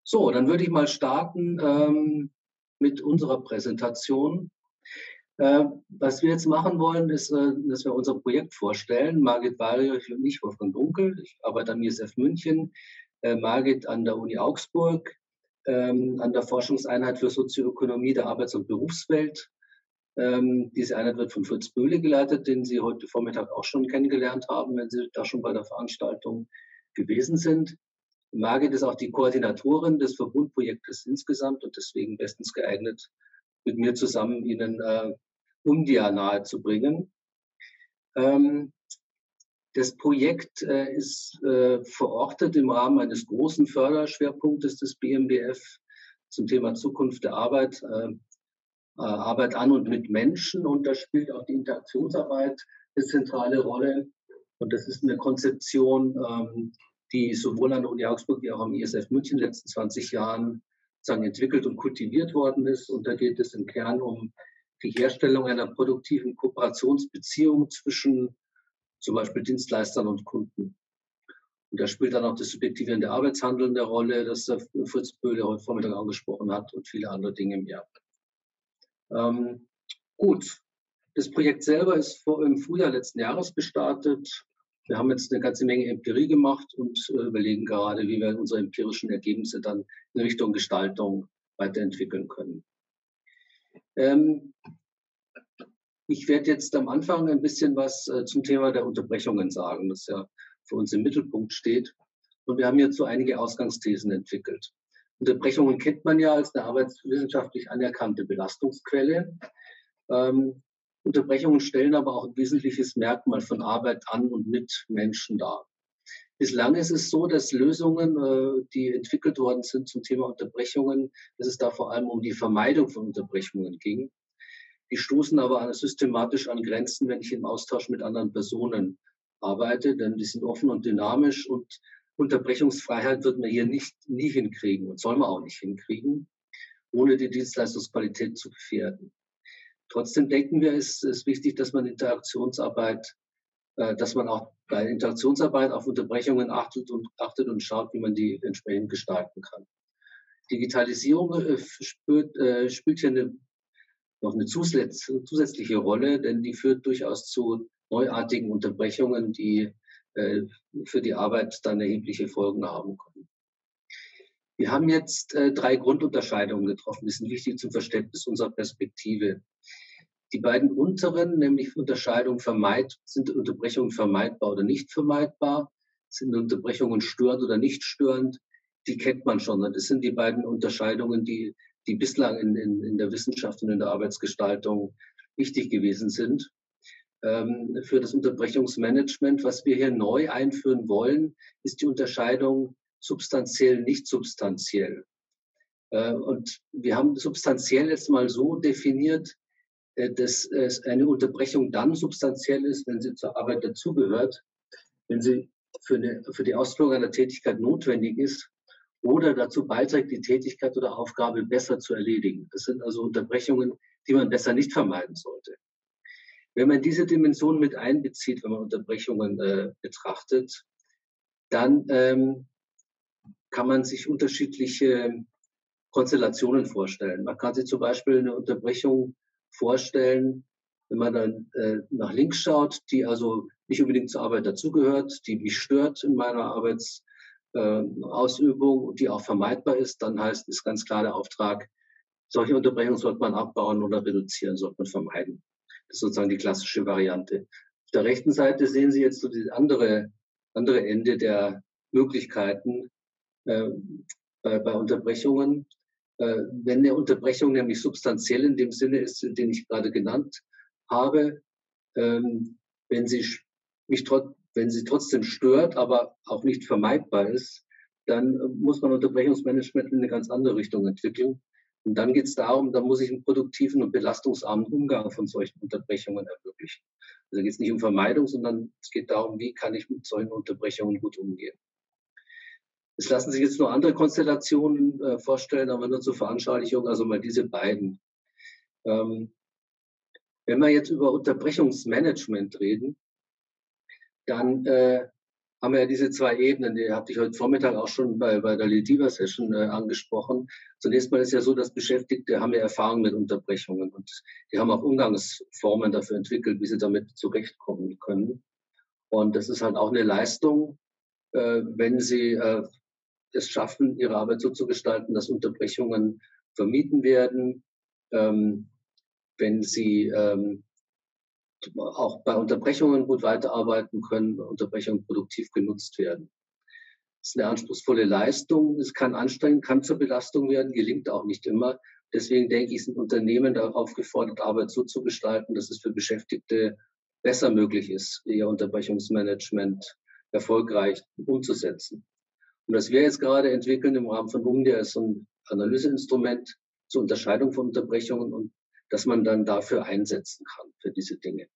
So, dann würde ich mal starten mit unserer Präsentation. Was wir jetzt machen wollen, ist, dass wir unser Projekt vorstellen. Margit Weyrich und ich, Wolfgang Dunkel. Ich arbeite am ISF München, Margit an der Uni Augsburg, an der Forschungseinheit für Sozioökonomie der Arbeits- und Berufswelt. Diese Einheit wird von Fritz Böhle geleitet, den Sie heute Vormittag auch schon kennengelernt haben, wenn Sie da schon bei der Veranstaltung gewesen sind. Margit ist auch die Koordinatorin des Verbundprojektes insgesamt und deswegen bestens geeignet, mit mir zusammen Ihnen Umdia nahezubringen. Das Projekt ist verortet im Rahmen eines großen Förderschwerpunktes des BMBF zum Thema Zukunft der Arbeit, Arbeit an und mit Menschen. Und da spielt auch die Interaktionsarbeit eine zentrale Rolle. Und das ist eine Konzeption, die sowohl an der Uni Augsburg wie auch am ISF München in den letzten 20 Jahren sozusagen entwickelt und kultiviert worden ist. Und da geht es im Kern um die Herstellung einer produktiven Kooperationsbeziehung zwischen zum Beispiel Dienstleistern und Kunden. Und da spielt dann auch das subjektivierende Arbeitshandeln eine Rolle, das der Fritz Böhle heute Vormittag angesprochen hat, und viele andere Dinge mehr. Gut, das Projekt selber ist im Frühjahr letzten Jahres gestartet. Wir haben jetzt eine ganze Menge Empirie gemacht und überlegen gerade, wie wir unsere empirischen Ergebnisse dann in Richtung Gestaltung weiterentwickeln können. Ich werde jetzt am Anfang ein bisschen was zum Thema der Unterbrechungen sagen, das ja für uns im Mittelpunkt steht. Und wir haben hierzu einige Ausgangsthesen entwickelt. Unterbrechungen kennt man ja als eine arbeitswissenschaftlich anerkannte Belastungsquelle. Unterbrechungen stellen aber auch ein wesentliches Merkmal von Arbeit an und mit Menschen dar. Bislang ist es so, dass Lösungen, die entwickelt worden sind zum Thema Unterbrechungen, dass es da vor allem um die Vermeidung von Unterbrechungen ging. Die stoßen aber systematisch an Grenzen, wenn ich im Austausch mit anderen Personen arbeite, denn die sind offen und dynamisch, und Unterbrechungsfreiheit wird man hier nie hinkriegen und soll man auch nicht hinkriegen, ohne die Dienstleistungsqualität zu gefährden. Trotzdem denken wir, es ist wichtig, dass man dass man auch bei Interaktionsarbeit auf Unterbrechungen achtet und schaut, wie man die entsprechend gestalten kann. Digitalisierung spielt hier noch eine zusätzliche Rolle, denn die führt durchaus zu neuartigen Unterbrechungen, die für die Arbeit dann erhebliche Folgen haben können. Wir haben jetzt 3 Grundunterscheidungen getroffen, die sind wichtig zum Verständnis unserer Perspektive. Die beiden unteren, nämlich Unterscheidung sind Unterbrechungen vermeidbar oder nicht vermeidbar, sind Unterbrechungen störend oder nicht störend, die kennt man schon. Das sind die beiden Unterscheidungen, die bislang in der Wissenschaft und in der Arbeitsgestaltung wichtig gewesen sind. Für das Unterbrechungsmanagement, was wir hier neu einführen wollen, ist die Unterscheidung substanziell, nicht substanziell. Und wir haben substanziell jetzt mal so definiert, dass eine Unterbrechung dann substanziell ist, wenn sie zur Arbeit dazugehört, wenn sie für die Ausführung einer Tätigkeit notwendig ist oder dazu beiträgt, die Tätigkeit oder Aufgabe besser zu erledigen. Das sind also Unterbrechungen, die man besser nicht vermeiden sollte. Wenn man diese Dimension mit einbezieht, wenn man Unterbrechungen betrachtet, dann kann man sich unterschiedliche Konstellationen vorstellen. Man kann sich zum Beispiel eine Unterbrechung vorstellen, wenn man dann nach links schaut, die also nicht unbedingt zur Arbeit dazugehört, die mich stört in meiner Arbeitsausübung und die auch vermeidbar ist, dann ist ganz klar der Auftrag, solche Unterbrechungen sollte man abbauen oder reduzieren, sollte man vermeiden. Das ist sozusagen die klassische Variante. Auf der rechten Seite sehen Sie jetzt so das andere Ende der Möglichkeiten bei Unterbrechungen. Wenn eine Unterbrechung nämlich substanziell in dem Sinne ist, den ich gerade genannt habe, wenn sie trotzdem stört, aber auch nicht vermeidbar ist, dann muss man Unterbrechungsmanagement in eine ganz andere Richtung entwickeln. Und dann geht es darum, da muss ich einen produktiven und belastungsarmen Umgang von solchen Unterbrechungen ermöglichen. Also geht es nicht um Vermeidung, sondern es geht darum, wie kann ich mit solchen Unterbrechungen gut umgehen. Es lassen sich jetzt noch andere Konstellationen vorstellen, aber nur zur Veranschaulichung, also mal diese beiden. Wenn wir jetzt über Unterbrechungsmanagement reden, dann haben wir ja diese zwei Ebenen, die hatte ich heute Vormittag auch schon bei der Lediva-Session angesprochen. Zunächst mal ist ja so, dass Beschäftigte haben ja Erfahrung mit Unterbrechungen und die haben auch Umgangsformen dafür entwickelt, wie sie damit zurechtkommen können. Und das ist halt auch eine Leistung, wenn sie es schaffen, ihre Arbeit so zu gestalten, dass Unterbrechungen vermieden werden, ähm, wenn sie auch bei Unterbrechungen gut weiterarbeiten können, bei Unterbrechungen produktiv genutzt werden. Das ist eine anspruchsvolle Leistung. Es kann anstrengend, kann zur Belastung werden, gelingt auch nicht immer. Deswegen denke ich, sind Unternehmen darauf aufgefordert, Arbeit so zu gestalten, dass es für Beschäftigte besser möglich ist, ihr Unterbrechungsmanagement erfolgreich umzusetzen. Und was wir jetzt gerade entwickeln im Rahmen von UMDIA ist so ein Analyseinstrument zur Unterscheidung von Unterbrechungen und dass man dann dafür einsetzen kann, für diese Dinge.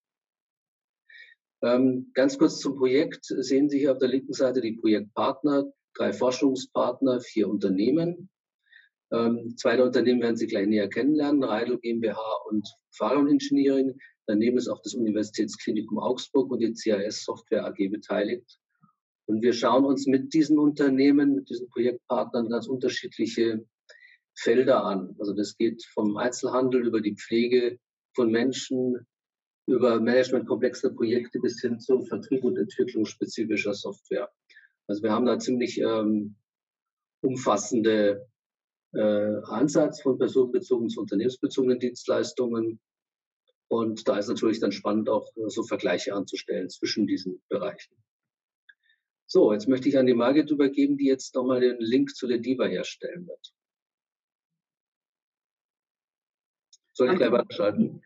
Ganz kurz zum Projekt. Sehen Sie hier auf der linken Seite die Projektpartner, 3 Forschungspartner, 4 Unternehmen. 2 der Unternehmen werden Sie gleich näher kennenlernen, Reidel GmbH und Farion Engineering. Daneben ist auch das Universitätsklinikum Augsburg und die CAS Software AG beteiligt. Und wir schauen uns mit diesen Unternehmen, mit diesen Projektpartnern ganz unterschiedliche Felder an. Also das geht vom Einzelhandel über die Pflege von Menschen, über Management komplexer Projekte bis hin zum Vertrieb und Entwicklung spezifischer Software. Also wir haben da ziemlich umfassende Ansatz von personenbezogenen zu unternehmensbezogenen Dienstleistungen. Und da ist natürlich dann spannend, auch so Vergleiche anzustellen zwischen diesen Bereichen. So, jetzt möchte ich an die Margit übergeben, die jetzt nochmal den Link zu Lediva herstellen wird. Soll ich gleich weiterschalten?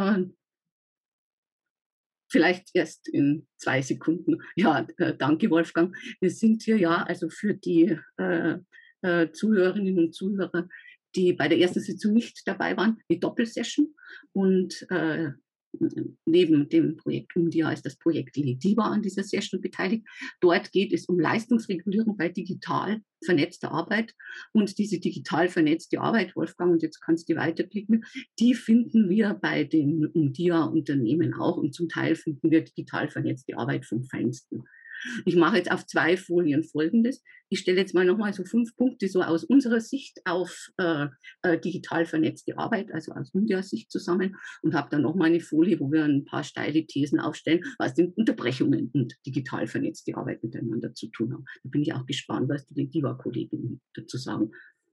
Vielleicht erst in 2 Sekunden. Ja, danke, Wolfgang. Wir sind hier ja also für die Zuhörerinnen und Zuhörer, die bei der ersten Sitzung nicht dabei waren, die Doppelsession. Und neben dem Projekt UMDIA ist das Projekt Lediva an dieser Session beteiligt. Dort geht es um Leistungsregulierung bei digital vernetzter Arbeit. Und diese digital vernetzte Arbeit, Wolfgang, und jetzt kannst du weiterklicken, die finden wir bei den UMDIA-Unternehmen auch. Und zum Teil finden wir digital vernetzte Arbeit vom Feinsten. Ich mache jetzt auf 2 Folien Folgendes. Ich stelle jetzt mal nochmal so 5 Punkte so aus unserer Sicht auf digital vernetzte Arbeit, also aus unserer Sicht zusammen und habe dann nochmal eine Folie, wo wir ein paar steile Thesen aufstellen, was denn Unterbrechungen und digital vernetzte Arbeit miteinander zu tun haben. Da bin ich auch gespannt, was die DIVA-Kolleginnen dazu sagen.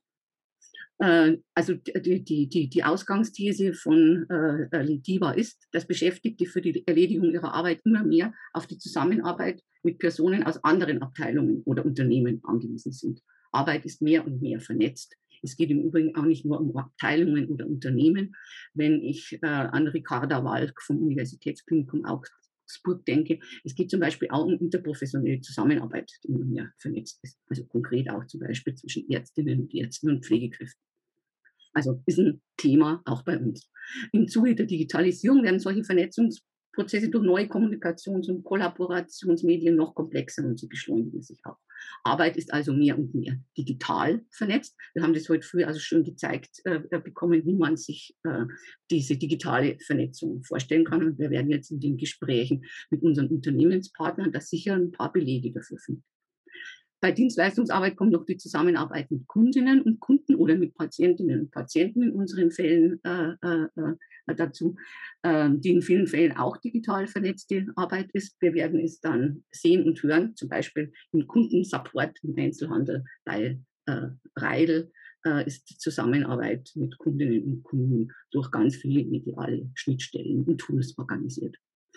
Also die Ausgangsthese von Lediva ist, dass Beschäftigte für die Erledigung ihrer Arbeit immer mehr auf die Zusammenarbeit mit Personen aus anderen Abteilungen oder Unternehmen angewiesen sind. Arbeit ist mehr und mehr vernetzt. Es geht im Übrigen auch nicht nur um Abteilungen oder Unternehmen. Wenn ich an Ricarda Walk vom Universitätsklinikum Augsburg denke, es geht zum Beispiel auch um interprofessionelle Zusammenarbeit, die immer mehr vernetzt ist. Also konkret auch zum Beispiel zwischen Ärztinnen und Ärzten und Pflegekräften. Also ist ein Thema auch bei uns. Im Zuge der Digitalisierung werden solche Vernetzungsprozesse durch neue Kommunikations- und Kollaborationsmedien noch komplexer und sie beschleunigen sich auch. Arbeit ist also mehr und mehr digital vernetzt. Wir haben das heute früh also schon gezeigt bekommen, wie man sich diese digitale Vernetzung vorstellen kann. Und wir werden jetzt in den Gesprächen mit unseren Unternehmenspartnern da sicher ein paar Belege dafür finden. Bei Dienstleistungsarbeit kommt noch die Zusammenarbeit mit Kundinnen und Kunden oder mit Patientinnen und Patienten in unseren Fällen dazu, die in vielen Fällen auch digital vernetzte Arbeit ist. Wir werden es dann sehen und hören, zum Beispiel im Kundensupport im Einzelhandel bei Reidel ist die Zusammenarbeit mit Kundinnen und Kunden durch ganz viele mediale Schnittstellen und Tools organisiert.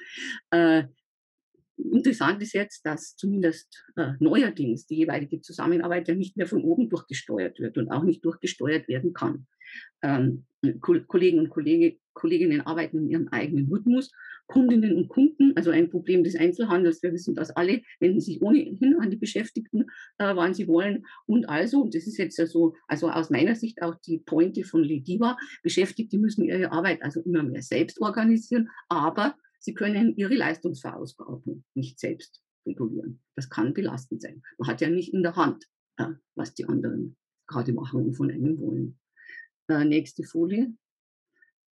Interessant ist jetzt, dass zumindest neuerdings die jeweilige Zusammenarbeit ja nicht mehr von oben durchgesteuert wird und auch nicht durchgesteuert werden kann. Kollegen und Kolleginnen arbeiten in ihrem eigenen Rhythmus. Kundinnen und Kunden, also ein Problem des Einzelhandels, wir wissen das alle, wenden sich ohnehin an die Beschäftigten, wann sie wollen. Und also, und das ist jetzt ja so, also aus meiner Sicht auch die Pointe von Lediva, Beschäftigte müssen ihre Arbeit also immer mehr selbst organisieren, aber sie können ihre Leistungsverausgaben nicht selbst regulieren. Das kann belastend sein. Man hat ja nicht in der Hand, was die anderen gerade machen und von einem wollen. Nächste Folie.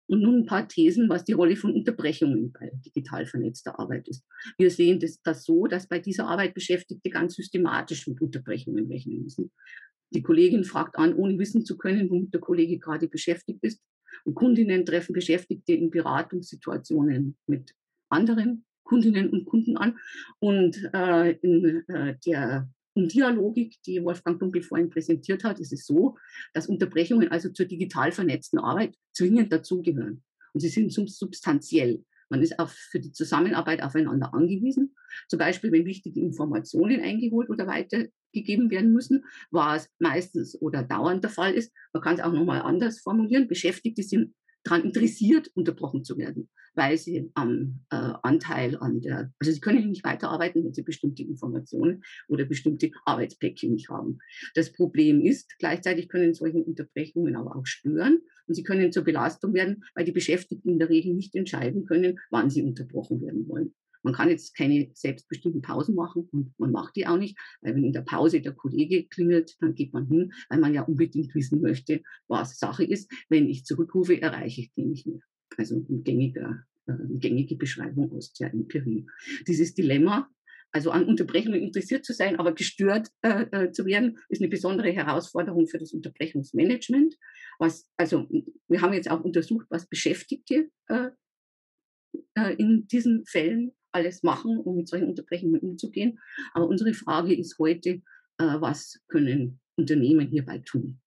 Und nun ein paar Thesen, was die Rolle von Unterbrechungen bei digital vernetzter Arbeit ist. Wir sehen das so, dass bei dieser Arbeit Beschäftigte ganz systematisch mit Unterbrechungen rechnen müssen. Die Kollegin fragt an, ohne wissen zu können, womit der Kollege gerade beschäftigt ist. Und Kundinnen treffen Beschäftigte in Beratungssituationen mit anderen Kundinnen und Kunden an. Und in der Dialogik, die Wolfgang Dunkel vorhin präsentiert hat, ist es so, dass Unterbrechungen also zur digital vernetzten Arbeit zwingend dazugehören. Und sie sind substanziell. Man ist für die Zusammenarbeit aufeinander angewiesen. Zum Beispiel, wenn wichtige Informationen eingeholt oder weitergegeben werden müssen, was meistens oder dauernd der Fall ist. Man kann es auch nochmal anders formulieren. Beschäftigte sind daran interessiert, unterbrochen zu werden, weil sie am Anteil also sie können nicht weiterarbeiten, wenn sie bestimmte Informationen oder bestimmte Arbeitspäckchen nicht haben. Das Problem ist, gleichzeitig können solche Unterbrechungen aber auch stören und sie können zur Belastung werden, weil die Beschäftigten in der Regel nicht entscheiden können, wann sie unterbrochen werden wollen. Man kann jetzt keine selbstbestimmten Pausen machen und man macht die auch nicht, weil wenn in der Pause der Kollege klingelt, dann geht man hin, weil man ja unbedingt wissen möchte, was Sache ist. Wenn ich zurückrufe, erreiche ich den nicht mehr. Also eine gängige Beschreibung aus der Empirie. Dieses Dilemma, also an Unterbrechungen interessiert zu sein, aber gestört zu werden, ist eine besondere Herausforderung für das Unterbrechungsmanagement. Also wir haben jetzt auch untersucht, was Beschäftigte in diesen Fällen alles machen, um mit solchen Unterbrechungen umzugehen. Aber unsere Frage ist heute, was können Unternehmen hierbei tun?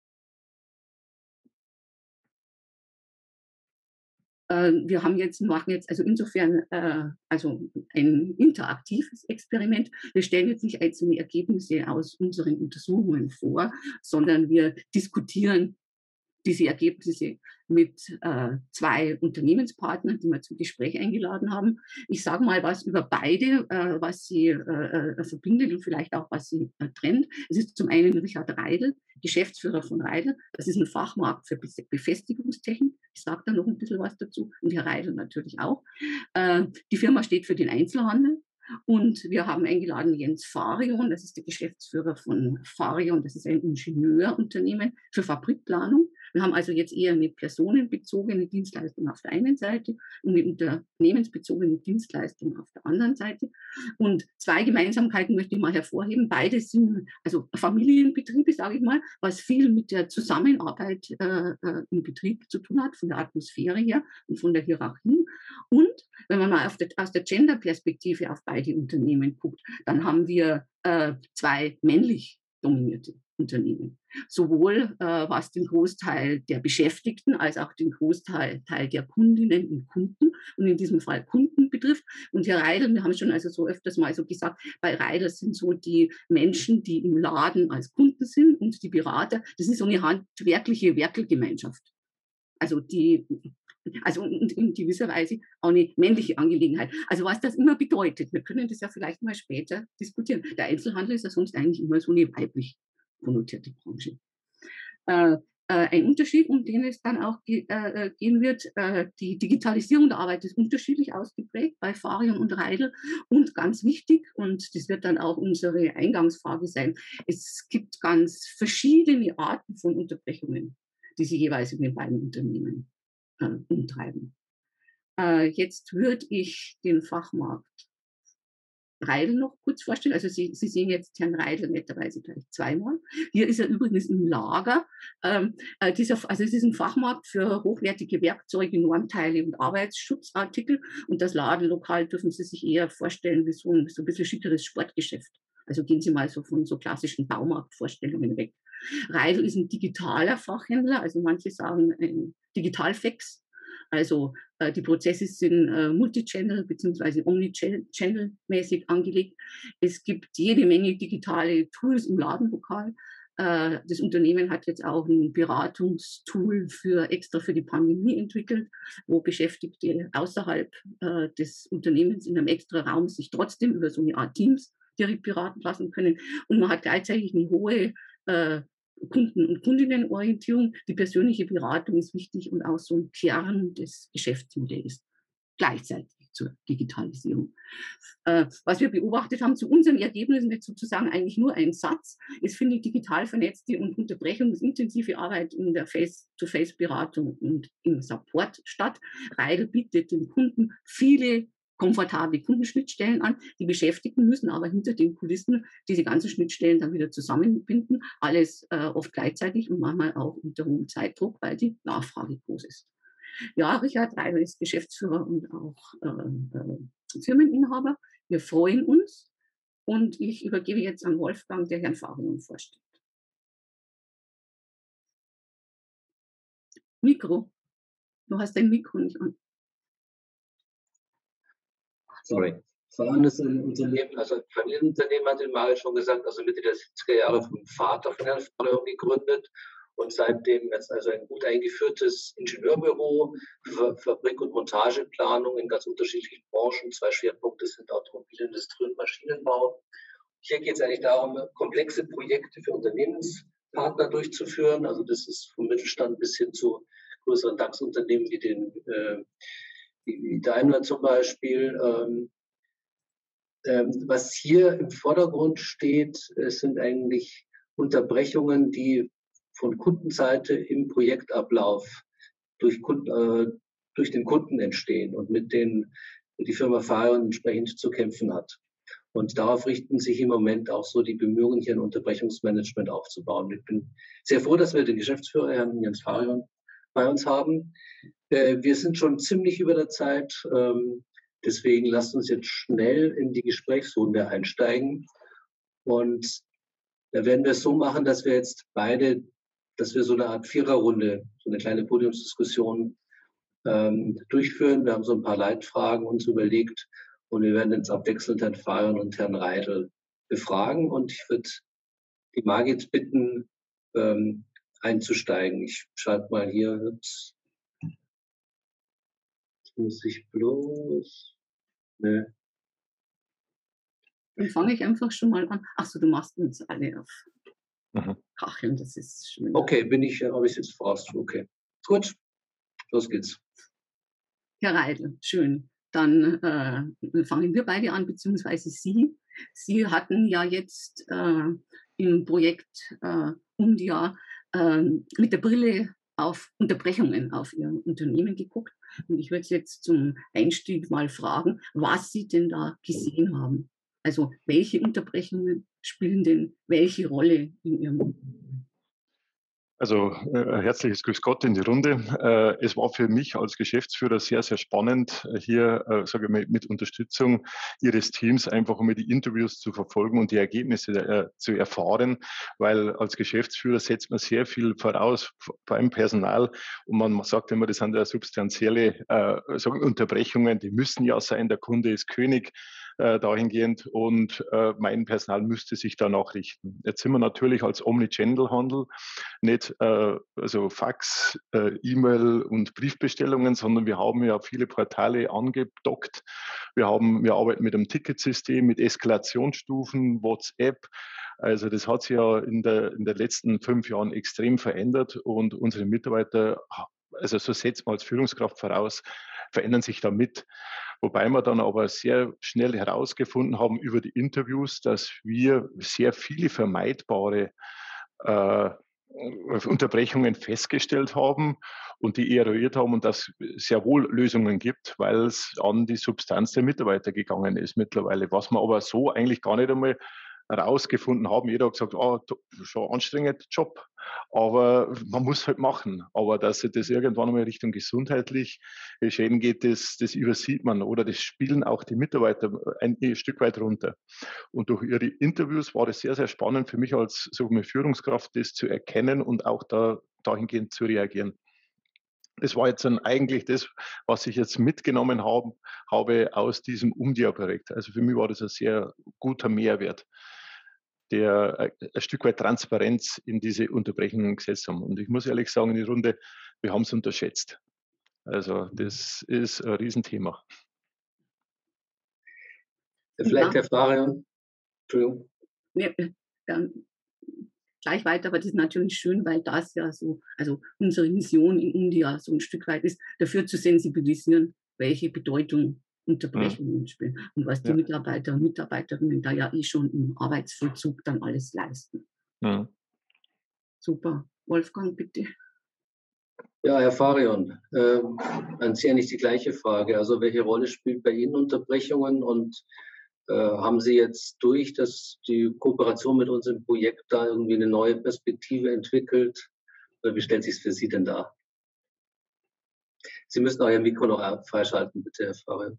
Machen jetzt also insofern also ein interaktives Experiment. Wir stellen jetzt nicht einzelne Ergebnisse aus unseren Untersuchungen vor, sondern wir diskutieren diese Ergebnisse mit zwei Unternehmenspartnern, die wir zum Gespräch eingeladen haben. Ich sage mal was über beide, was sie verbindet und vielleicht auch, was sie trennt. Es ist zum einen Richard Reidel, Geschäftsführer von Reidel. Das ist ein Fachmarkt für Befestigungstechnik. Ich sage da noch ein bisschen was dazu. Und Herr Reidel natürlich auch. Die Firma steht für den Einzelhandel. Und wir haben eingeladen Jens Farion, das ist der Geschäftsführer von Farion, das ist ein Ingenieurunternehmen für Fabrikplanung. Wir haben also jetzt eher eine personenbezogene Dienstleistung auf der einen Seite und eine unternehmensbezogene Dienstleistung auf der anderen Seite. Und zwei Gemeinsamkeiten möchte ich mal hervorheben. Beide sind also Familienbetriebe, sage ich mal, was viel mit der Zusammenarbeit im Betrieb zu tun hat, von der Atmosphäre her und von der Hierarchie. Und wenn man mal aus der Gender-Perspektive auf beide Unternehmen guckt, dann haben wir zwei männlich dominierte Unternehmen. Sowohl was den Großteil der Beschäftigten als auch den Großteil der Kundinnen und Kunden und in diesem Fall Kunden betrifft. Und Herr Reidel, wir haben schon also so öfters mal so gesagt, bei Reidel sind so die Menschen, die im Laden als Kunden sind und die Berater, das ist so eine handwerkliche Werkelgemeinschaft. Also in gewisser Weise auch eine männliche Angelegenheit. Also was das immer bedeutet, wir können das ja vielleicht mal später diskutieren. Der Einzelhandel ist ja sonst eigentlich immer so eine weiblich konnotierte Branche. Ein Unterschied, um den es dann auch gehen wird, die Digitalisierung der Arbeit ist unterschiedlich ausgeprägt bei Farion und Reidel. Und ganz wichtig, und das wird dann auch unsere Eingangsfrage sein, es gibt ganz verschiedene Arten von Unterbrechungen, die sie jeweils in den beiden Unternehmen umtreiben. Jetzt würde ich den Fachmarkt Reidel noch kurz vorstellen. Also Sie sehen jetzt Herrn Reidel netterweise gleich zweimal. Hier ist er übrigens im Lager. Also es ist ein Fachmarkt für hochwertige Werkzeuge, Normteile und Arbeitsschutzartikel. Und das Ladenlokal dürfen Sie sich eher vorstellen wie so ein bisschen schickeres Sportgeschäft. Also gehen Sie mal so von so klassischen Baumarktvorstellungen weg. Reidel ist ein digitaler Fachhändler, also manche sagen ein Digitalfex. Also die Prozesse sind Multichannel bzw. Omnichannel-mäßig angelegt. Es gibt jede Menge digitale Tools im Ladenlokal. Das Unternehmen hat jetzt auch ein Beratungstool extra für die Pandemie entwickelt, wo Beschäftigte außerhalb des Unternehmens in einem extra Raum sich trotzdem über so eine Art Teams direkt beraten lassen können. Und man hat gleichzeitig eine hohe Kunden- und Kundinnenorientierung. Die persönliche Beratung ist wichtig und auch so ein Kern des Geschäftsmodells gleichzeitig. zur Digitalisierung. Was wir beobachtet haben zu unseren Ergebnissen, jetzt sozusagen eigentlich nur ein Satz. Es findet digital vernetzte und unterbrechungsintensive Arbeit in der Face-to-Face-Beratung und im Support statt. Reidel bietet den Kunden viele komfortable Kundenschnittstellen an. Die Beschäftigten müssen aber hinter den Kulissen diese ganzen Schnittstellen dann wieder zusammenbinden. Alles oft gleichzeitig und manchmal auch unter hohem Zeitdruck, weil die Nachfrage groß ist. Ja, Richard Reidel ist Geschäftsführer und auch Firmeninhaber. Wir freuen uns und ich übergebe jetzt an Wolfgang, der Herrn Farion vorstellt. Mikro. Du hast dein Mikro nicht an. Sorry. Farion ist ein Unternehmen, also ein Familienunternehmen, hat Mario schon gesagt, also Mitte der 70er Jahre vom Vater von Herrn Farion gegründet und seitdem jetzt also ein gut eingeführtes Ingenieurbüro für Fabrik- und Montageplanung in ganz unterschiedlichen Branchen. 2 Schwerpunkte sind Automobilindustrie und Maschinenbau. Hier geht es eigentlich darum, komplexe Projekte für Unternehmenspartner durchzuführen. Also das ist vom Mittelstand bis hin zu größeren DAX-Unternehmen wie Daimler zum Beispiel. Was hier im Vordergrund steht, sind eigentlich Unterbrechungen, die von Kundenseite im Projektablauf durch den Kunden entstehen und mit denen die Firma Farion entsprechend zu kämpfen hat. Und darauf richten sich im Moment auch so die Bemühungen, hier ein Unterbrechungsmanagement aufzubauen. Ich bin sehr froh, dass wir den Geschäftsführer, Herrn Jens Farion, bei uns haben. Wir sind schon ziemlich über der Zeit. Deswegen lasst uns jetzt schnell in die Gesprächsrunde einsteigen. Und da werden wir es so machen, dass wir jetzt dass wir so eine Art Viererrunde, so eine kleine Podiumsdiskussion durchführen. Wir haben so ein paar Leitfragen uns überlegt und wir werden jetzt abwechselnd Herrn Farion und Herrn Reidel befragen. Und ich würde die Margit bitten, einzusteigen. Ich schreibe mal hier, ups, jetzt muss ich bloß, ne. Dann fange ich einfach schon mal an. Achso, du machst uns alle auf Kacheln, das ist schön. Okay, habe ich es jetzt voraus? Okay, gut, los geht's. Herr Reidel, schön. Dann fangen wir beide an, beziehungsweise Sie. Sie hatten ja jetzt im Projekt Umdia mit der Brille auf Unterbrechungen auf Ihr Unternehmen geguckt. Und ich würde jetzt zum Einstieg mal fragen, was Sie denn da gesehen haben. Also welche Unterbrechungen spielen denn welche Rolle in Ihrem? Also herzliches Grüß Gott in die Runde. Es war für mich als Geschäftsführer sehr, sehr spannend, hier sage ich mal, mit Unterstützung Ihres Teams einfach mal die Interviews zu verfolgen und die Ergebnisse zu erfahren, weil als Geschäftsführer setzt man sehr viel voraus beim Personal und man sagt immer, das sind ja substanzielle Unterbrechungen, die müssen ja sein, der Kunde ist König dahingehend und mein Personal müsste sich danach richten. Jetzt sind wir natürlich als Omnichannel-Handel nicht also Fax, E-Mail und Briefbestellungen, sondern wir haben ja viele Portale angedockt. Wir arbeiten mit einem Ticketsystem, mit Eskalationsstufen, WhatsApp. Also das hat sich ja in den letzten 5 Jahren extrem verändert und unsere Mitarbeiter, also so setzt man als Führungskraft voraus, verändern sich damit. Wobei wir dann aber sehr schnell herausgefunden haben über die Interviews, dass wir sehr viele vermeidbare Unterbrechungen festgestellt haben und die eruiert haben und dass es sehr wohl Lösungen gibt, weil es an die Substanz der Mitarbeiter gegangen ist mittlerweile, was wir aber so eigentlich gar nicht einmal herausgefunden haben. Jeder hat gesagt, schon anstrengend Job, aber man muss halt machen. Aber dass das irgendwann einmal Richtung gesundheitlich Schäden geht, das übersieht man oder das spielen auch die Mitarbeiter ein Stück weit runter. Und durch Ihre Interviews war das sehr, sehr spannend für mich als Führungskraft, das zu erkennen und auch dahingehend zu reagieren. Das war jetzt dann eigentlich das, was ich jetzt mitgenommen habe aus diesem Umdia-Projekt. Also für mich war das ein sehr guter Mehrwert, der ein Stück weit Transparenz in diese Unterbrechungen gesetzt haben. Und ich muss ehrlich sagen, in die Runde, wir haben es unterschätzt. Also das ist ein Riesenthema. Vielleicht Herr Farion. Entschuldigung. Ja, gleich weiter, aber das ist natürlich schön, weil das ja so, also unsere Mission in Umdia so ein Stück weit ist, dafür zu sensibilisieren, welche Bedeutung Unterbrechungen spielen und was die Ja. Mitarbeiter und Mitarbeiterinnen da ja schon im Arbeitsvollzug dann alles leisten. Mhm. Super. Wolfgang, bitte. Ja, Herr Farion, an Sie eigentlich die gleiche Frage. Also welche Rolle spielt bei Ihnen Unterbrechungen und haben Sie jetzt durch die Kooperation mit uns im Projekt da irgendwie eine neue Perspektive entwickelt? Oder wie stellt sich es für Sie denn dar? Sie müssen euer Mikro noch freischalten, bitte, Herr Farion.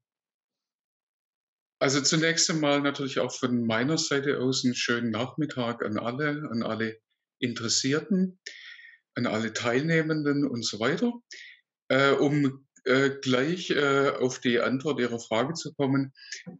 Also zunächst einmal natürlich auch von meiner Seite aus einen schönen Nachmittag an alle Interessierten, an alle Teilnehmenden und so weiter. Um gleich auf die Antwort Ihrer Frage zu kommen.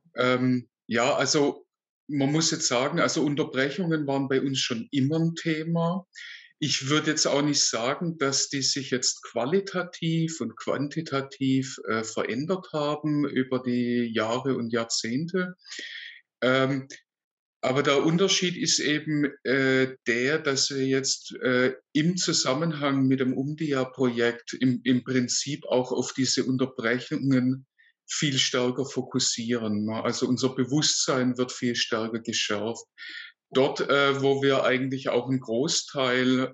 Ja, also man muss jetzt sagen, also Unterbrechungen waren bei uns schon immer ein Thema. Ich würde jetzt auch nicht sagen, dass die sich jetzt qualitativ und quantitativ verändert haben über die Jahre und Jahrzehnte. Ähm, aber der Unterschied ist eben der, dass wir jetzt im Zusammenhang mit dem Umdia-Projekt im Prinzip auch auf diese Unterbrechungen viel stärker fokussieren. Ne? Also unser Bewusstsein wird viel stärker geschärft. Dort, wo wir eigentlich auch einen Großteil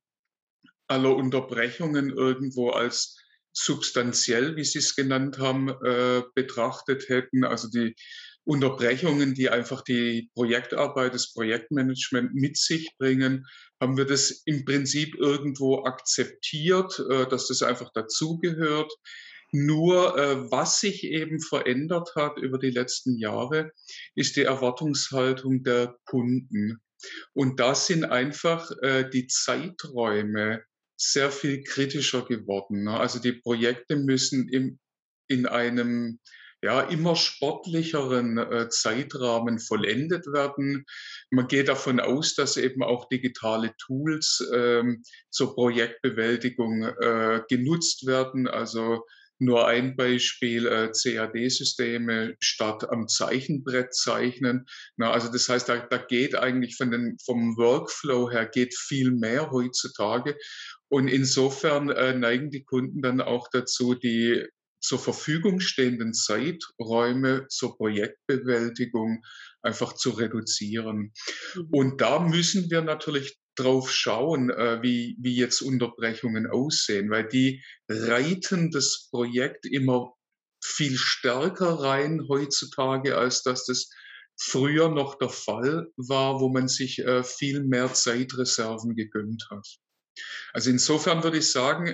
aller Unterbrechungen irgendwo als substanziell, wie Sie es genannt haben, betrachtet hätten. Also die Unterbrechungen, die einfach die Projektarbeit, das Projektmanagement mit sich bringen, haben wir das im Prinzip irgendwo akzeptiert, dass das einfach dazugehört. Nur was sich eben verändert hat über die letzten Jahre, ist die Erwartungshaltung der Kunden. Und da sind einfach die Zeiträume sehr viel kritischer geworden. Ne? Also die Projekte müssen in einem ja, immer sportlicheren Zeitrahmen vollendet werden. Man geht davon aus, dass eben auch digitale Tools zur Projektbewältigung genutzt werden. Also nur ein Beispiel, CAD-Systeme statt am Zeichenbrett zeichnen. Na, also das heißt, da geht eigentlich vom Workflow her geht viel mehr heutzutage. Und insofern neigen die Kunden dann auch dazu, die zur Verfügung stehenden Zeiträume zur Projektbewältigung einfach zu reduzieren. Und da müssen wir natürlich drauf schauen, wie jetzt Unterbrechungen aussehen, weil die reiten das Projekt immer viel stärker rein heutzutage, als dass das früher noch der Fall war, wo man sich viel mehr Zeitreserven gegönnt hat. Also insofern würde ich sagen,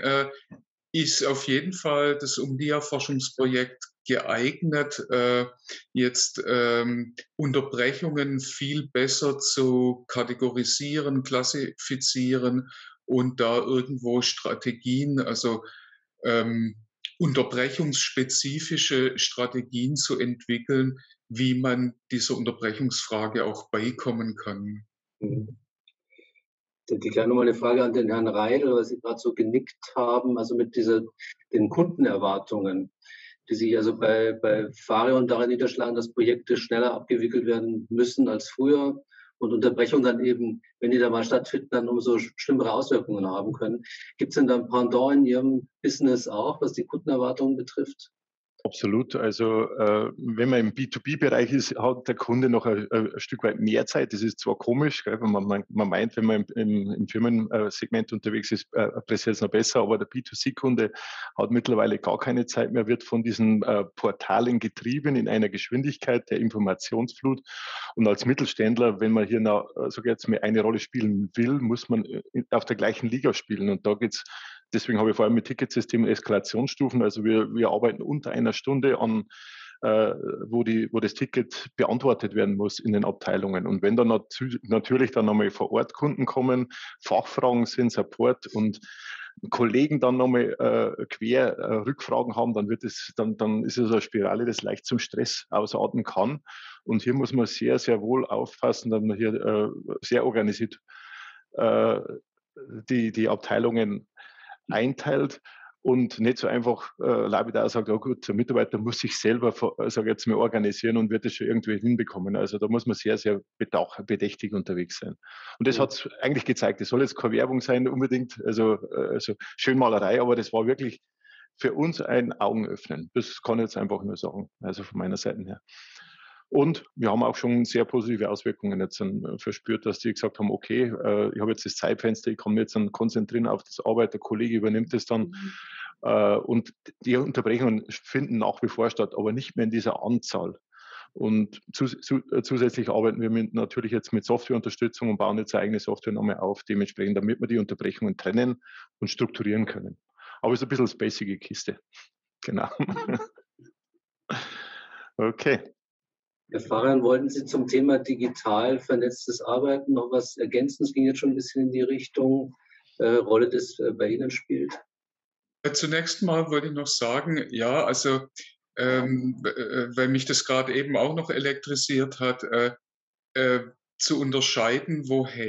ist auf jeden Fall das Umdia-Forschungsprojekt geeignet, jetzt Unterbrechungen viel besser zu kategorisieren, klassifizieren und da irgendwo Strategien, also unterbrechungsspezifische Strategien zu entwickeln, wie man dieser Unterbrechungsfrage auch beikommen kann. Mhm. Die gleich nochmal eine Frage an den Herrn Reidel, weil Sie gerade so genickt haben, also mit den Kundenerwartungen, die sich also bei Farion darin niederschlagen, dass Projekte schneller abgewickelt werden müssen als früher und Unterbrechungen dann eben, wenn die da mal stattfinden, dann umso schlimmere Auswirkungen haben können. Gibt es denn da ein Pendant in Ihrem Business auch, was die Kundenerwartungen betrifft? Absolut. Also wenn man im B2B-Bereich ist, hat der Kunde noch ein Stück weit mehr Zeit. Das ist zwar komisch, gell, wenn man meint, wenn man im Firmensegment unterwegs ist, pressiert es noch besser, aber der B2C-Kunde hat mittlerweile gar keine Zeit mehr, wird von diesen Portalen getrieben in einer Geschwindigkeit der Informationsflut. Und als Mittelständler, wenn man hier noch, sag ich jetzt mal, eine Rolle spielen will, muss man auf der gleichen Liga spielen. Und da geht's. Deswegen habe ich vor allem mit Ticketsystemen Eskalationsstufen. Also wir arbeiten unter einer Stunde an, wo das Ticket beantwortet werden muss in den Abteilungen. Und wenn dann natürlich dann nochmal vor Ort Kunden kommen, Fachfragen sind, Support und Kollegen dann nochmal quer Rückfragen haben, dann dann ist es eine Spirale, das leicht zum Stress ausarten kann. Und hier muss man sehr, sehr wohl aufpassen, dass man hier sehr organisiert die Abteilungen einteilt und nicht so einfach lapidar sagt, oh gut, der Mitarbeiter muss sich selber, sage jetzt mal, organisieren und wird das schon irgendwie hinbekommen. Also da muss man sehr, sehr bedächtig unterwegs sein. Und das hat es eigentlich gezeigt. Das soll jetzt keine Werbung sein unbedingt, also Schönmalerei, aber das war wirklich für uns ein Augenöffnen. Das kann ich jetzt einfach nur sagen, also von meiner Seite her. Und wir haben auch schon sehr positive Auswirkungen jetzt verspürt, dass die gesagt haben, okay, ich habe jetzt das Zeitfenster, ich kann mich jetzt dann konzentrieren auf das Arbeit, der Kollege übernimmt das dann. Und die Unterbrechungen finden nach wie vor statt, aber nicht mehr in dieser Anzahl. Und zusätzlich arbeiten wir natürlich jetzt mit Softwareunterstützung und bauen jetzt eine eigene Software nochmal auf, dementsprechend, damit wir die Unterbrechungen trennen und strukturieren können. Aber es ist ein bisschen spacige Kiste. Genau. Okay. Herr Faran, wollten Sie zum Thema digital vernetztes Arbeiten noch was ergänzen? Es ging jetzt schon ein bisschen in die Richtung, Rolle, das bei Ihnen spielt. Zunächst mal wollte ich noch sagen, ja, also weil mich das gerade eben auch noch elektrisiert hat, zu unterscheiden,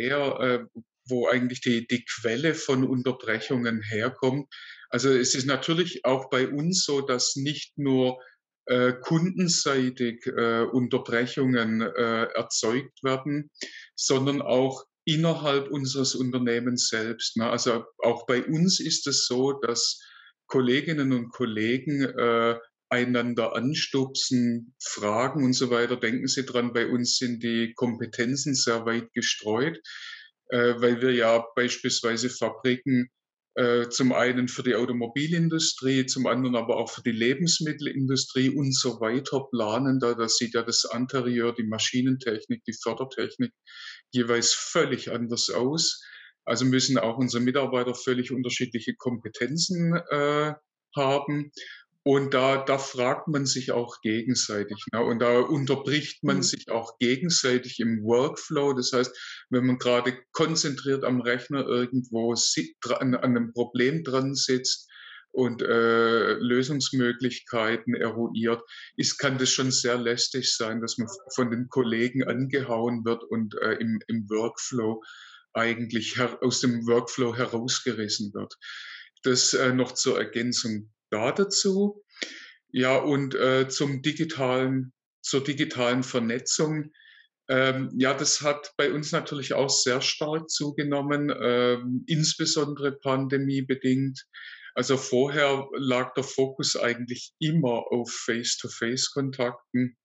wo eigentlich die Quelle von Unterbrechungen herkommt. Also es ist natürlich auch bei uns so, dass nicht nur kundenseitig Unterbrechungen erzeugt werden, sondern auch innerhalb unseres Unternehmens selbst. Ne? Also auch bei uns ist es so, dass Kolleginnen und Kollegen einander anstupsen, fragen und so weiter. Denken Sie dran, bei uns sind die Kompetenzen sehr weit gestreut, weil wir ja beispielsweise Fabriken zum einen für die Automobilindustrie, zum anderen aber auch für die Lebensmittelindustrie und so weiter planen. Da sieht ja das Interieur, die Maschinentechnik, die Fördertechnik jeweils völlig anders aus. Also müssen auch unsere Mitarbeiter völlig unterschiedliche Kompetenzen haben. Und da fragt man sich auch gegenseitig, ne? Und da unterbricht man sich auch gegenseitig im Workflow. Das heißt, wenn man gerade konzentriert am Rechner irgendwo an einem Problem dran sitzt und Lösungsmöglichkeiten eruiert, kann das schon sehr lästig sein, dass man von den Kollegen angehauen wird und im Workflow eigentlich aus dem Workflow herausgerissen wird. Das noch zur Ergänzung dazu. Ja, und zur digitalen Vernetzung. Ja, das hat bei uns natürlich auch sehr stark zugenommen, insbesondere pandemiebedingt. Also vorher lag der Fokus eigentlich immer auf Face-to-Face-Kontakten.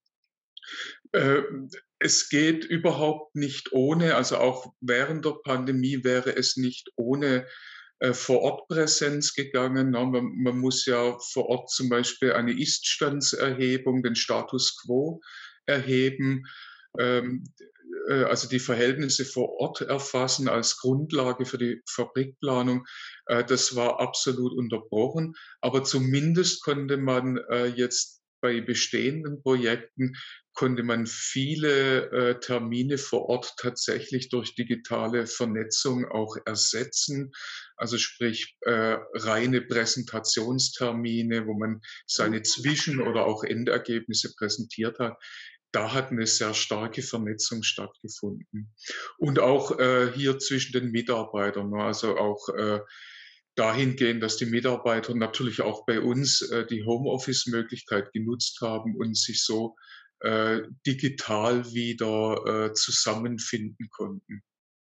Es geht überhaupt nicht ohne, also auch während der Pandemie wäre es nicht ohne Vor-Ort-Präsenz gegangen. Man muss ja vor Ort zum Beispiel eine Ist-Standserhebung, den Status quo erheben, also die Verhältnisse vor Ort erfassen als Grundlage für die Fabrikplanung. Das war absolut unterbrochen, aber zumindest konnte man jetzt bei bestehenden Projekten viele Termine vor Ort tatsächlich durch digitale Vernetzung auch ersetzen. Also sprich reine Präsentationstermine, wo man seine Zwischen- oder auch Endergebnisse präsentiert hat. Da hat eine sehr starke Vernetzung stattgefunden. Und auch hier zwischen den Mitarbeitern, ne? Also auch dahingehend, dass die Mitarbeiter natürlich auch bei uns die Homeoffice-Möglichkeit genutzt haben und sich so digital wieder zusammenfinden konnten.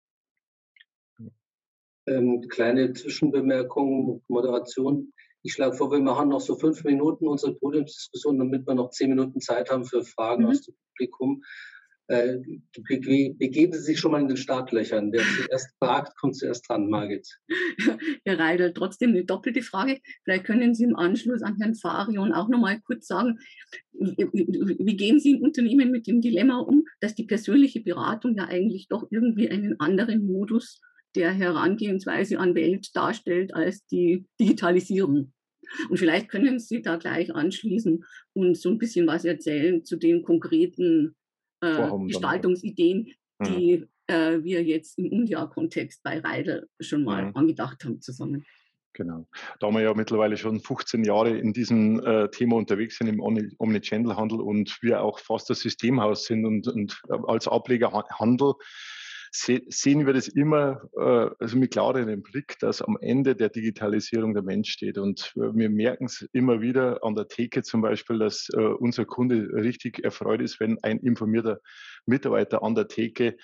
Kleine Zwischenbemerkung, Moderation. Ich schlage vor, wir machen noch so 5 Minuten unsere Podiumsdiskussion, damit wir noch 10 Minuten Zeit haben für Fragen aus dem Publikum. Begeben Sie sich schon mal in den Startlöchern. Wer zuerst fragt, kommt zuerst dran, Margit. Herr Reidel, trotzdem eine doppelte Frage. Vielleicht können Sie im Anschluss an Herrn Farion auch noch mal kurz sagen, wie gehen Sie im Unternehmen mit dem Dilemma um, dass die persönliche Beratung ja eigentlich doch irgendwie einen anderen Modus der Herangehensweise an Welt darstellt als die Digitalisierung? Und vielleicht können Sie da gleich anschließen und so ein bisschen was erzählen zu den konkreten Gestaltungsideen, die wir jetzt im Umdia-Kontext bei Reidel schon mal angedacht haben zusammen. Genau. Da wir ja mittlerweile schon 15 Jahre in diesem Thema unterwegs sind im Omnichannel-Handel und wir auch fast das Systemhaus sind und als Ableger Handel, sehen wir das immer also mit klarem Blick, dass am Ende der Digitalisierung der Mensch steht. Und wir merken es immer wieder an der Theke zum Beispiel, dass unser Kunde richtig erfreut ist, wenn ein informierter Mitarbeiter an der Theke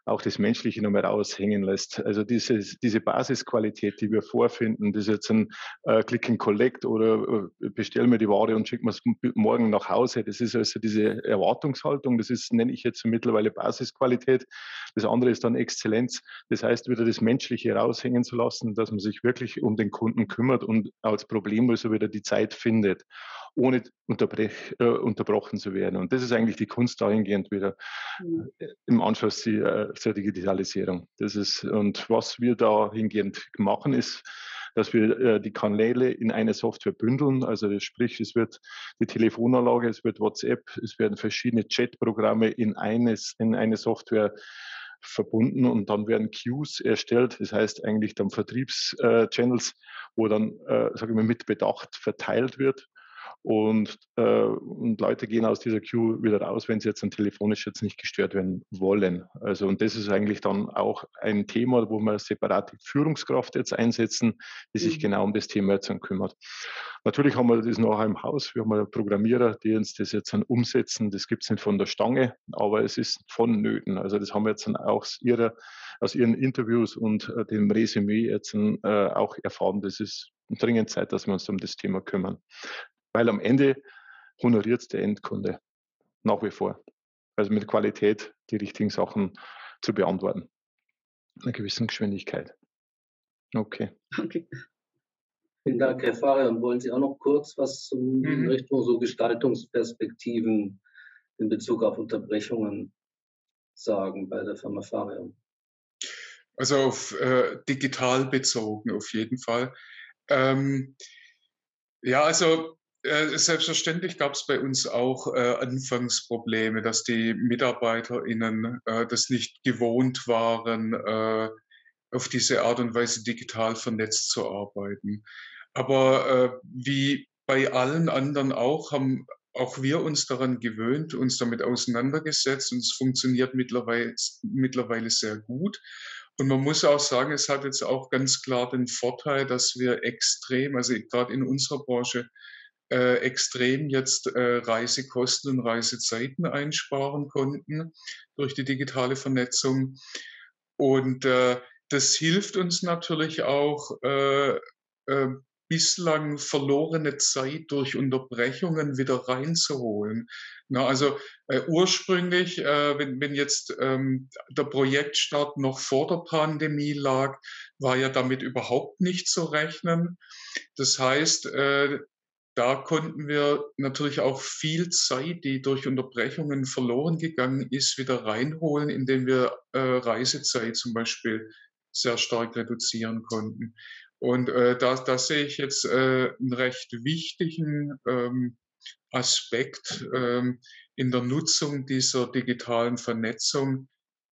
auch das Menschliche nochmal raushängen lässt. Also diese Basisqualität, die wir vorfinden, das ist jetzt ein Click and Collect oder bestell mir die Ware und schick mir es morgen nach Hause. Das ist also diese Erwartungshaltung, das ist, nenne ich jetzt mittlerweile Basisqualität. Das andere ist dann Exzellenz. Das heißt, wieder das Menschliche raushängen zu lassen, dass man sich wirklich um den Kunden kümmert und als Problemlöser wieder die Zeit findet, ohne unterbrochen zu werden. Und das ist eigentlich die Kunst dahingehend wieder im Anschluss zur Digitalisierung. Das ist, und was wir dahingehend machen, ist, dass wir die Kanäle in eine Software bündeln. Also sprich, es wird die Telefonanlage, es wird WhatsApp, es werden verschiedene Chatprogramme in eine Software verbunden und dann werden Queues erstellt. Das heißt eigentlich dann Vertriebschannels, wo dann, sage ich mal, mit Bedacht verteilt wird. Und Leute gehen aus dieser Queue wieder raus, wenn sie jetzt telefonisch jetzt nicht gestört werden wollen. Also, und das ist eigentlich dann auch ein Thema, wo wir separate Führungskraft jetzt einsetzen, die sich genau um das Thema jetzt kümmert. Natürlich haben wir das nachher im Haus. Wir haben Programmierer, die uns das jetzt umsetzen. Das gibt es nicht von der Stange, aber es ist vonnöten. Also das haben wir jetzt auch aus ihren Interviews und dem Resümee jetzt auch erfahren. Das ist dringend Zeit, dass wir uns um das Thema kümmern. Weil am Ende honoriert es der Endkunde nach wie vor. Also mit Qualität die richtigen Sachen zu beantworten. In einer gewissen Geschwindigkeit. Okay. Vielen Dank, Herr Fahrer. Und wollen Sie auch noch kurz was in Richtung so Gestaltungsperspektiven in Bezug auf Unterbrechungen sagen bei der Firma Farion? Also auf digital bezogen auf jeden Fall. Ja, also selbstverständlich gab es bei uns auch Anfangsprobleme, dass die MitarbeiterInnen das nicht gewohnt waren, auf diese Art und Weise digital vernetzt zu arbeiten. Aber wie bei allen anderen auch, haben auch wir uns daran gewöhnt, uns damit auseinandergesetzt und es funktioniert mittlerweile sehr gut. Und man muss auch sagen, es hat jetzt auch ganz klar den Vorteil, dass wir extrem, also gerade in unserer Branche, extrem jetzt Reisekosten und Reisezeiten einsparen konnten durch die digitale Vernetzung. Und das hilft uns natürlich auch, bislang verlorene Zeit durch Unterbrechungen wieder reinzuholen. Na, also ursprünglich, wenn jetzt der Projektstart noch vor der Pandemie lag, war ja damit überhaupt nicht zu rechnen. Das heißt, da konnten wir natürlich auch viel Zeit, die durch Unterbrechungen verloren gegangen ist, wieder reinholen, indem wir Reisezeit zum Beispiel sehr stark reduzieren konnten. Und da sehe ich jetzt einen recht wichtigen Aspekt in der Nutzung dieser digitalen Vernetzung,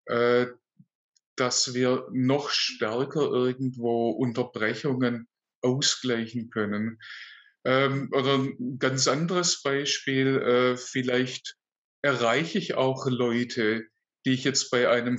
dass wir noch stärker irgendwo Unterbrechungen ausgleichen können. Oder ein ganz anderes Beispiel, vielleicht erreiche ich auch Leute, die ich jetzt bei einem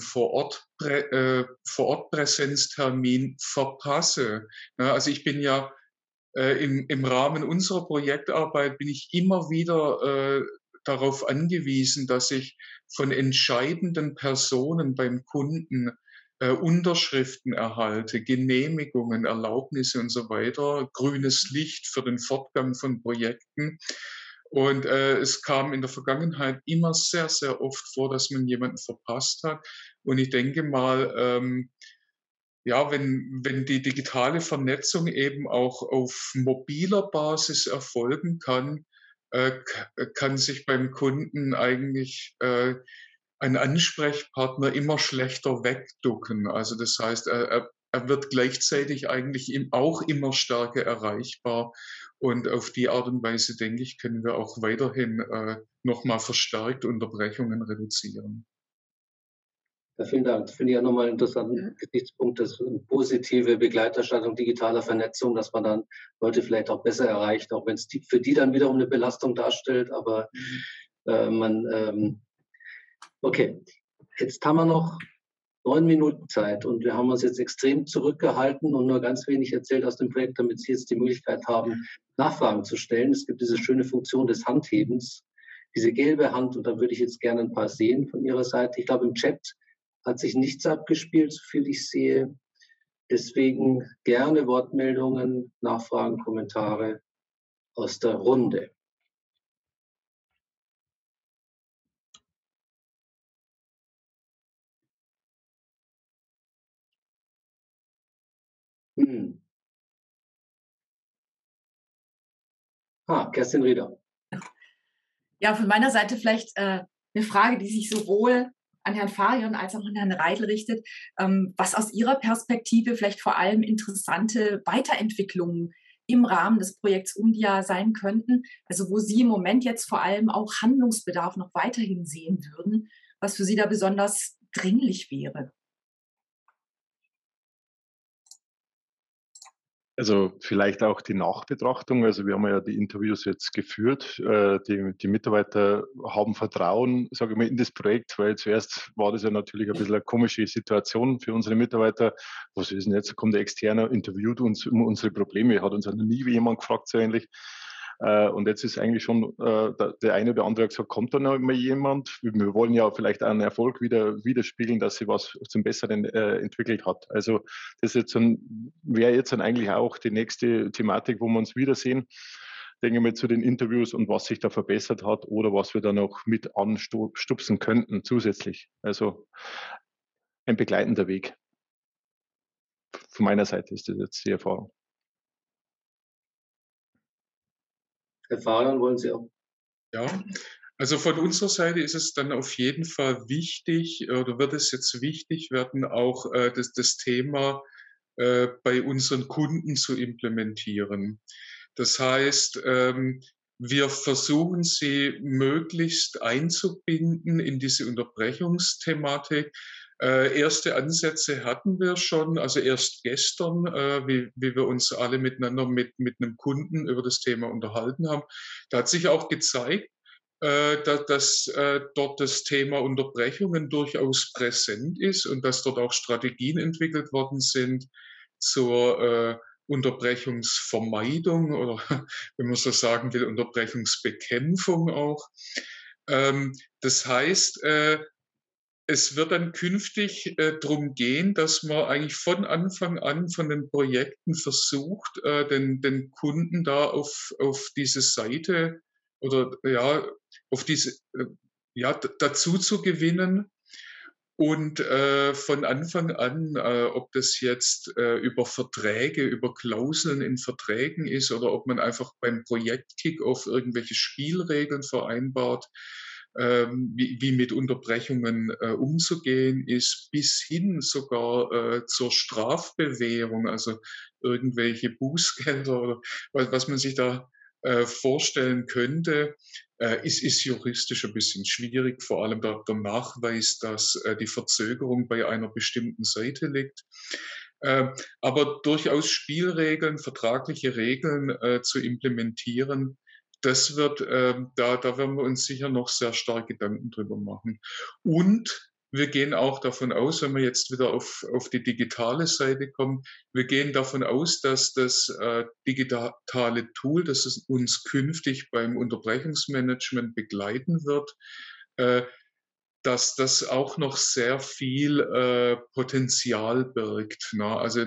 Vor-Ort-Präsenztermin verpasse. Ja, also ich bin ja im Rahmen unserer Projektarbeit bin ich immer wieder darauf angewiesen, dass ich von entscheidenden Personen beim Kunden Unterschriften erhalte, Genehmigungen, Erlaubnisse und so weiter, grünes Licht für den Fortgang von Projekten. Und es kam in der Vergangenheit immer sehr, sehr oft vor, dass man jemanden verpasst hat. Und ich denke mal, ja, wenn die digitale Vernetzung eben auch auf mobiler Basis erfolgen kann, kann sich beim Kunden eigentlich ein Ansprechpartner immer schlechter wegducken. Also das heißt, er wird gleichzeitig eigentlich auch immer stärker erreichbar. Und auf die Art und Weise, denke ich, können wir auch weiterhin nochmal verstärkt Unterbrechungen reduzieren. Ja, vielen Dank. Das finde ich ja nochmal einen interessanten Gesichtspunkt, das positive Begleiterstattung digitaler Vernetzung, dass man dann Leute vielleicht auch besser erreicht, auch wenn es für die dann wiederum eine Belastung darstellt. Aber okay, jetzt haben wir noch 9 Minuten Zeit und wir haben uns jetzt extrem zurückgehalten und nur ganz wenig erzählt aus dem Projekt, damit Sie jetzt die Möglichkeit haben, Nachfragen zu stellen. Es gibt diese schöne Funktion des Handhebens, diese gelbe Hand, und da würde ich jetzt gerne ein paar sehen von Ihrer Seite. Ich glaube, im Chat hat sich nichts abgespielt, soviel ich sehe. Deswegen gerne Wortmeldungen, Nachfragen, Kommentare aus der Runde. Kerstin Rieder. Ja, von meiner Seite vielleicht eine Frage, die sich sowohl an Herrn Farion als auch an Herrn Reidel richtet, was aus Ihrer Perspektive vielleicht vor allem interessante Weiterentwicklungen im Rahmen des Projekts UNDIA sein könnten, also wo Sie im Moment jetzt vor allem auch Handlungsbedarf noch weiterhin sehen würden, was für Sie da besonders dringlich wäre. Also vielleicht auch die Nachbetrachtung. Also wir haben ja die Interviews jetzt geführt. Die Mitarbeiter haben Vertrauen, sage ich mal, in das Projekt, weil zuerst war das ja natürlich ein bisschen eine komische Situation für unsere Mitarbeiter. Was ist denn jetzt? Kommt der Externe, interviewt uns um unsere Probleme, hat uns noch nie jemand gefragt, so ähnlich. Und jetzt ist eigentlich schon der eine oder andere gesagt, kommt da noch mal jemand? Wir wollen ja vielleicht einen Erfolg widerspiegeln, dass sie was zum Besseren entwickelt hat. Also das wäre jetzt dann eigentlich auch die nächste Thematik, wo wir uns wiedersehen. Denke mal zu den Interviews und was sich da verbessert hat oder was wir da noch mit anstupsen könnten zusätzlich. Also ein begleitender Weg. Von meiner Seite ist das jetzt die Erfahrung. Herr Farion, wollen Sie auch? Ja, also von unserer Seite ist es dann auf jeden Fall wichtig oder wird es jetzt wichtig werden, auch das Thema bei unseren Kunden zu implementieren. Das heißt, wir versuchen sie möglichst einzubinden in diese Unterbrechungsthematik. Erste Ansätze hatten wir schon, also erst gestern, wie wir uns alle miteinander mit einem Kunden über das Thema unterhalten haben. Da hat sich auch gezeigt, dass dort das Thema Unterbrechungen durchaus präsent ist und dass dort auch Strategien entwickelt worden sind zur Unterbrechungsvermeidung oder, wenn man so sagen will, Unterbrechungsbekämpfung auch. Das heißt, es wird dann künftig darum gehen, dass man eigentlich von Anfang an von den Projekten versucht, den Kunden da auf diese Seite oder ja, auf diese, ja, dazu zu gewinnen. Und von Anfang an, ob das jetzt über Verträge, über Klauseln in Verträgen ist oder ob man einfach beim Projekt-Kick-Off irgendwelche Spielregeln vereinbart, wie mit Unterbrechungen umzugehen ist, bis hin sogar zur Strafbewährung, also irgendwelche Bußgelder oder was man sich da vorstellen könnte, ist juristisch ein bisschen schwierig, vor allem der Nachweis, dass die Verzögerung bei einer bestimmten Seite liegt. Aber durchaus Spielregeln, vertragliche Regeln zu implementieren, das wird, da werden wir uns sicher noch sehr stark Gedanken drüber machen. Und wir gehen auch davon aus, wenn wir jetzt wieder auf die digitale Seite kommen, wir gehen davon aus, dass das digitale Tool, das es uns künftig beim Unterbrechungsmanagement begleiten wird, dass das auch noch sehr viel Potenzial birgt. Ne? Also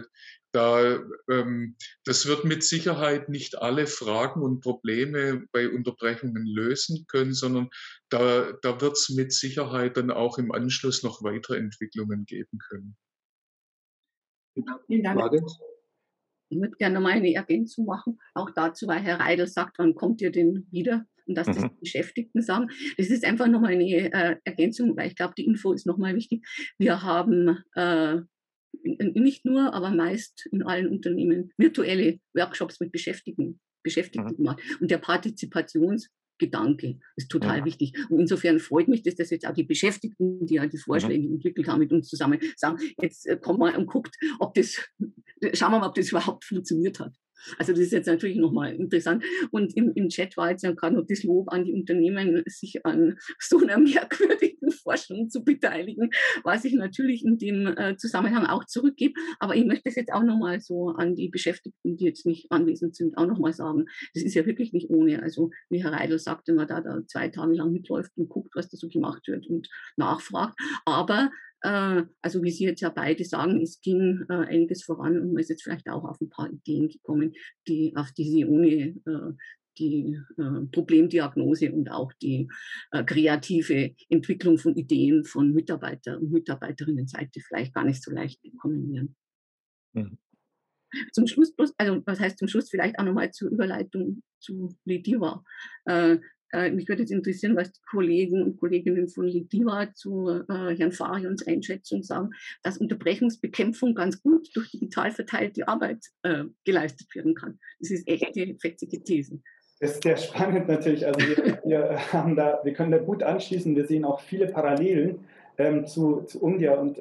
das wird mit Sicherheit nicht alle Fragen und Probleme bei Unterbrechungen lösen können, sondern da wird es mit Sicherheit dann auch im Anschluss noch Weiterentwicklungen geben können. Vielen Dank. Ich würde gerne nochmal eine Ergänzung machen, auch dazu, weil Herr Reidel sagt, wann kommt ihr denn wieder? Und dass das die Beschäftigten sagen. Das ist einfach nochmal eine Ergänzung, weil ich glaube, die Info ist nochmal wichtig. Wir haben nicht nur, aber meist in allen Unternehmen virtuelle Workshops mit Beschäftigten gemacht. Und der Partizipationsgedanke ist total wichtig. Und insofern freut mich, dass das jetzt auch die Beschäftigten, die ja die Vorschläge entwickelt haben, mit uns zusammen sagen, jetzt kommen wir und guckt, schauen wir mal, ob das überhaupt funktioniert hat. Also das ist jetzt natürlich nochmal interessant. Und im Chat war jetzt ja gerade noch das Lob an die Unternehmen, sich an so einer merkwürdigen Forschung zu beteiligen, was ich natürlich in dem Zusammenhang auch zurückgebe. Aber ich möchte das jetzt auch nochmal so an die Beschäftigten, die jetzt nicht anwesend sind, auch nochmal sagen. Das ist ja wirklich nicht ohne. Also wie Herr Reidel sagte, man da 2 Tage lang mitläuft und guckt, was da so gemacht wird und nachfragt. Aber Also wie Sie jetzt ja beide sagen, es ging einiges voran und man ist jetzt vielleicht auch auf ein paar Ideen gekommen, auf die Sie ohne die Problemdiagnose und auch die kreative Entwicklung von Ideen von Mitarbeiter und Mitarbeiterinnenseite vielleicht gar nicht so leicht gekommen wären. Mhm. Zum Schluss bloß, also was heißt zum Schluss vielleicht auch nochmal zur Überleitung zu Lediva. Mich würde jetzt interessieren, was die Kollegen und Kolleginnen von Lediva zu Herrn Farions Einschätzung sagen, dass Unterbrechungsbekämpfung ganz gut durch digital verteilte Arbeit geleistet werden kann. Das ist echt die fetzige These. Das ist sehr spannend natürlich. Also wir können da gut anschließen. Wir sehen auch viele Parallelen zu Umdia. Und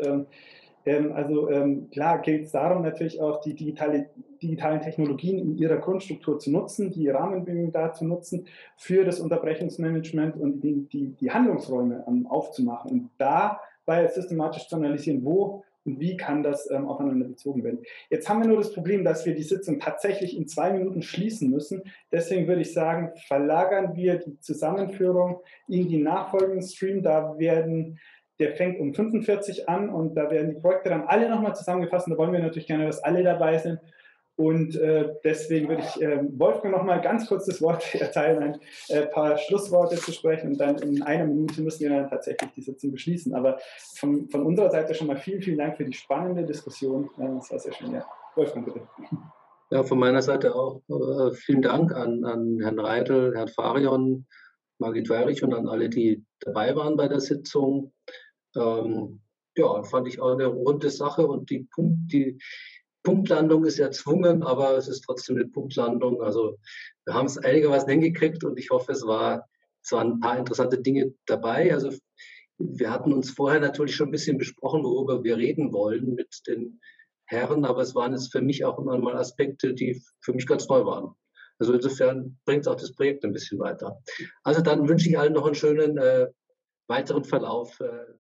klar gilt es darum, natürlich auch die digitalen Technologien in ihrer Grundstruktur zu nutzen, die Rahmenbedingungen da zu nutzen, für das Unterbrechungsmanagement und die Handlungsräume aufzumachen. Und dabei systematisch zu analysieren, wo und wie kann das aufeinander bezogen werden. Jetzt haben wir nur das Problem, dass wir die Sitzung tatsächlich in 2 Minuten schließen müssen. Deswegen würde ich sagen, verlagern wir die Zusammenführung in die nachfolgenden Stream. Der fängt um 45 an und da werden die Projekte dann alle nochmal zusammengefasst. Und da wollen wir natürlich gerne, dass alle dabei sind. Und deswegen würde ich Wolfgang nochmal ganz kurz das Wort erteilen, ein paar Schlussworte zu sprechen. Und dann in 1 Minute müssen wir dann tatsächlich die Sitzung beschließen. Aber von unserer Seite schon mal vielen, vielen Dank für die spannende Diskussion. Das war sehr schön. Ja. Wolfgang, bitte. Ja, von meiner Seite auch vielen Dank an Herrn Reitl, Herrn Farion, Margit Weirich und an alle, die dabei waren bei der Sitzung. Ja, fand ich auch eine runde Sache und die Punktlandung ist erzwungen, aber es ist trotzdem eine Punktlandung. Also wir haben es einigermaßen hingekriegt und ich hoffe, es waren ein paar interessante Dinge dabei. Also wir hatten uns vorher natürlich schon ein bisschen besprochen, worüber wir reden wollen mit den Herren, aber es waren jetzt für mich auch immer mal Aspekte, die für mich ganz neu waren. Also insofern bringt es auch das Projekt ein bisschen weiter. Also dann wünsche ich allen noch einen schönen weiteren Verlauf